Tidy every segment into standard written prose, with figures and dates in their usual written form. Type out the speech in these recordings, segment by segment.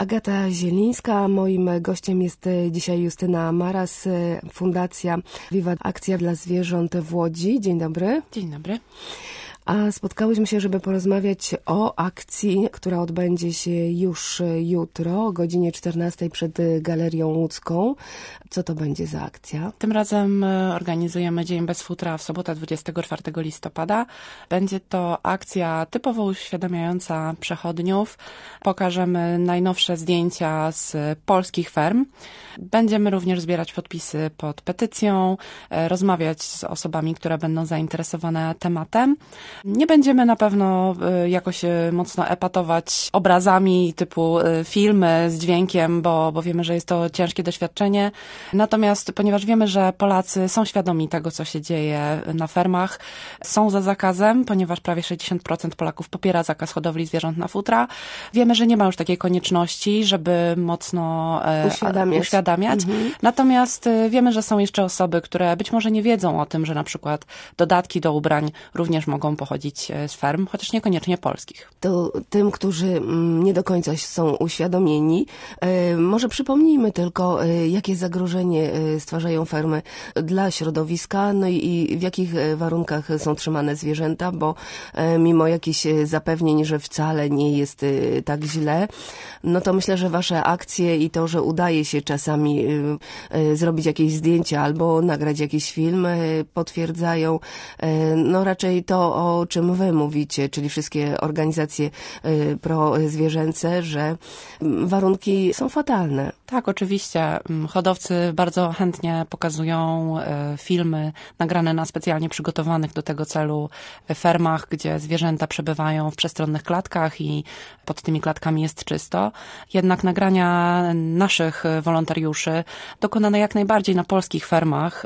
Agata Zielińska, moim gościem jest dzisiaj Justyna Maras, Fundacja Viva Akcja dla Zwierząt w Łodzi. Dzień dobry. Dzień dobry. A spotkałyśmy się, żeby porozmawiać o akcji, która odbędzie się już jutro o godzinie 14 przed Galerią Łódzką. Co to będzie za akcja? Tym razem organizujemy Dzień bez futra w sobotę 24 listopada. Będzie to akcja typowo uświadamiająca przechodniów. Pokażemy najnowsze zdjęcia z polskich ferm. Będziemy również zbierać podpisy pod petycją, rozmawiać z osobami, które będą zainteresowane tematem. Nie będziemy na pewno jakoś mocno epatować obrazami typu filmy z dźwiękiem, bo wiemy, że jest to ciężkie doświadczenie. Natomiast ponieważ wiemy, że Polacy są świadomi tego, co się dzieje na fermach, są za zakazem, ponieważ prawie 60% Polaków popiera zakaz hodowli zwierząt na futra. Wiemy, że nie ma już takiej konieczności, żeby mocno uświadamiać. Natomiast wiemy, że są jeszcze osoby, które być może nie wiedzą o tym, że na przykład dodatki do ubrań również mogą pochodzić z ferm, chociaż niekoniecznie polskich. To tym, którzy nie do końca są uświadomieni, może przypomnijmy tylko, jakie zagrożenie stwarzają fermy dla środowiska, no i w jakich warunkach są trzymane zwierzęta, bo mimo jakichś zapewnień, że wcale nie jest tak źle, no to myślę, że wasze akcje i to, że udaje się czasami zrobić jakieś zdjęcia albo nagrać jakiś film, potwierdzają no raczej to, o czym wy mówicie, czyli wszystkie organizacje prozwierzęce, że warunki są fatalne. Tak, oczywiście. Hodowcy bardzo chętnie pokazują filmy nagrane na specjalnie przygotowanych do tego celu fermach, gdzie zwierzęta przebywają w przestronnych klatkach i pod tymi klatkami jest czysto. Jednak nagrania naszych wolontariuszy dokonane jak najbardziej na polskich fermach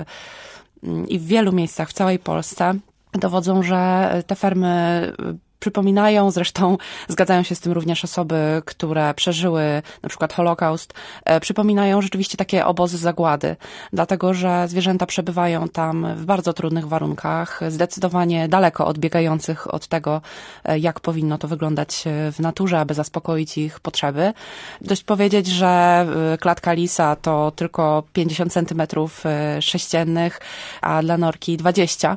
i w wielu miejscach w całej Polsce dowodzą, że te fermy przypominają, zresztą zgadzają się z tym również osoby, które przeżyły na przykład Holokaust, przypominają rzeczywiście takie obozy zagłady, dlatego że zwierzęta przebywają tam w bardzo trudnych warunkach, zdecydowanie daleko odbiegających od tego, jak powinno to wyglądać w naturze, aby zaspokoić ich potrzeby. Dość powiedzieć, że klatka lisa to tylko 50 centymetrów sześciennych, a dla norki 20,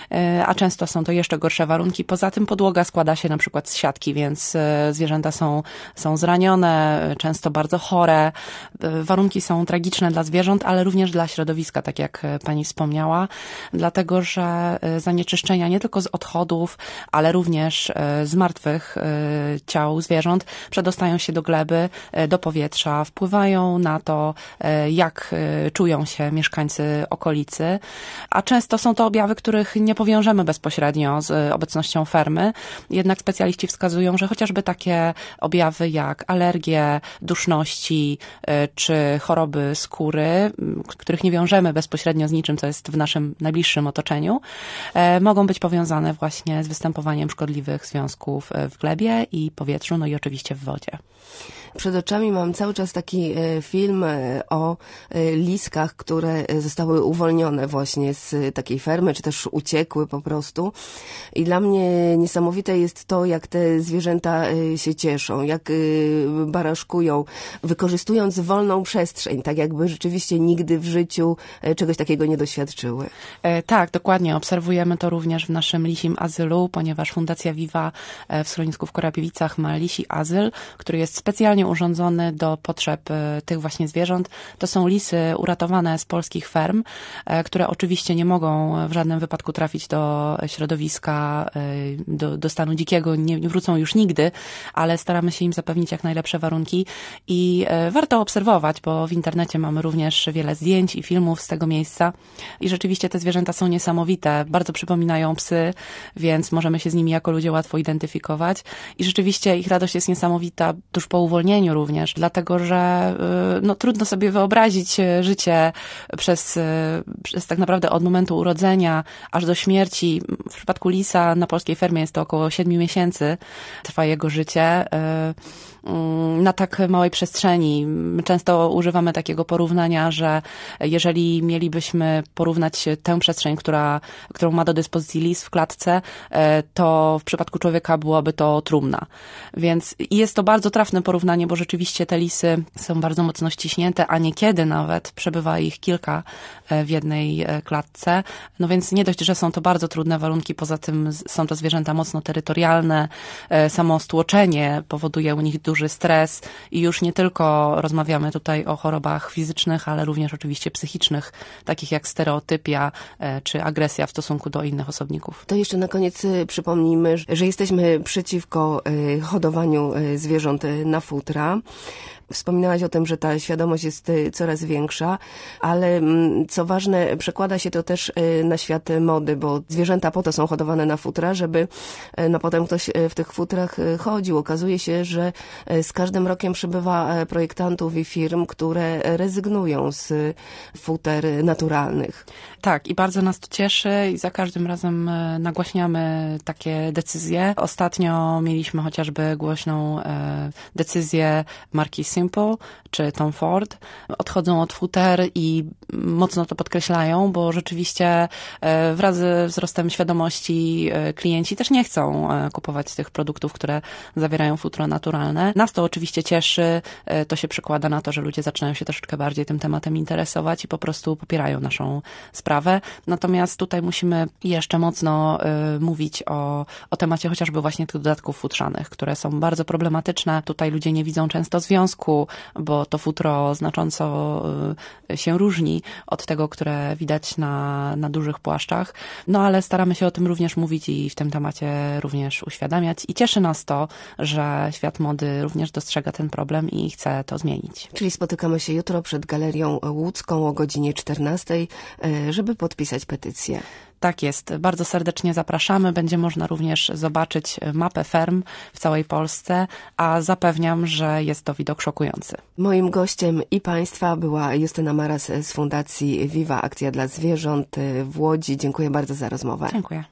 a często są to jeszcze gorsze warunki. Poza tym podłoga składa się na przykład z siatki, więc zwierzęta są zranione, często bardzo chore. Warunki są tragiczne dla zwierząt, ale również dla środowiska, tak jak pani wspomniała, dlatego że zanieczyszczenia nie tylko z odchodów, ale również z martwych ciał zwierząt przedostają się do gleby, do powietrza, wpływają na to, jak czują się mieszkańcy okolicy, a często są to objawy, których nie powiążemy bezpośrednio z obecnością fermy. Jednak specjaliści wskazują, że chociażby takie objawy jak alergie, duszności czy choroby skóry, których nie wiążemy bezpośrednio z niczym, co jest w naszym najbliższym otoczeniu, mogą być powiązane właśnie z występowaniem szkodliwych związków w glebie i powietrzu, no i oczywiście w wodzie. Przed oczami mam cały czas taki film o liskach, które zostały uwolnione właśnie z takiej fermy, czy też uciekły po prostu. I dla mnie niesamowite jest to, jak te zwierzęta się cieszą, jak baraszkują, wykorzystując wolną przestrzeń, tak jakby rzeczywiście nigdy w życiu czegoś takiego nie doświadczyły. Tak, dokładnie. Obserwujemy to również w naszym lisim azylu, ponieważ Fundacja Viva w schronisku w Korapiewicach ma lisi azyl, który jest specjalnie urządzony do potrzeb tych właśnie zwierząt. To są lisy uratowane z polskich ferm, które oczywiście nie mogą w żadnym wypadku trafić do środowiska, do stanu dzikiego, nie wrócą już nigdy, ale staramy się im zapewnić jak najlepsze warunki i warto obserwować, bo w internecie mamy również wiele zdjęć i filmów z tego miejsca i rzeczywiście te zwierzęta są niesamowite, bardzo przypominają psy, więc możemy się z nimi jako ludzie łatwo identyfikować i rzeczywiście ich radość jest niesamowita tuż po uwolnieniu również, dlatego że no, trudno sobie wyobrazić życie przez tak naprawdę od momentu urodzenia aż do śmierci. W przypadku lisa na polskiej fermie jest to około 7 miesięcy trwa jego życie. na tak małej przestrzeni. My często używamy takiego porównania, że jeżeli mielibyśmy porównać tę przestrzeń, którą ma do dyspozycji lis w klatce, to w przypadku człowieka byłaby to trumna. Więc jest to bardzo trafne porównanie, bo rzeczywiście te lisy są bardzo mocno ściśnięte, a niekiedy nawet przebywa ich kilka w jednej klatce. No więc nie dość, że są to bardzo trudne warunki, poza tym są to zwierzęta mocno terytorialne, samo stłoczenie powoduje u nich duży stres i już nie tylko rozmawiamy tutaj o chorobach fizycznych, ale również oczywiście psychicznych, takich jak stereotypia czy agresja w stosunku do innych osobników. To jeszcze na koniec przypomnijmy, że jesteśmy przeciwko hodowaniu zwierząt na futra. Wspominałaś o tym, że ta świadomość jest coraz większa, ale co ważne, przekłada się to też na świat mody, bo zwierzęta po to są hodowane na futra, żeby potem ktoś w tych futrach chodził. Okazuje się, że z każdym rokiem przybywa projektantów i firm, które rezygnują z futer naturalnych. Tak, i bardzo nas to cieszy i za każdym razem nagłaśniamy takie decyzje. Ostatnio mieliśmy chociażby głośną decyzję marki Simple czy Tom Ford. Odchodzą od futer i mocno to podkreślają, bo rzeczywiście wraz ze wzrostem świadomości klienci też nie chcą kupować tych produktów, które zawierają futro naturalne. Nas to oczywiście cieszy, to się przekłada na to, że ludzie zaczynają się troszeczkę bardziej tym tematem interesować i po prostu popierają naszą sprawę. Natomiast tutaj musimy jeszcze mocno mówić o temacie chociażby właśnie tych dodatków futrzanych, które są bardzo problematyczne. Tutaj ludzie nie widzą często związku, bo to futro znacząco się różni od tego, które widać na dużych płaszczach. No ale staramy się o tym również mówić i w tym temacie również uświadamiać. I cieszy nas to, że świat mody również dostrzega ten problem i chce to zmienić. Czyli spotykamy się jutro przed Galerią Łódzką o godzinie 14, żeby podpisać petycję. Tak jest. Bardzo serdecznie zapraszamy. Będzie można również zobaczyć mapę ferm w całej Polsce, a zapewniam, że jest to widok szokujący. Moim gościem i Państwa była Justyna Maras z Fundacji Viva Akcja dla Zwierząt w Łodzi. Dziękuję bardzo za rozmowę. Dziękuję.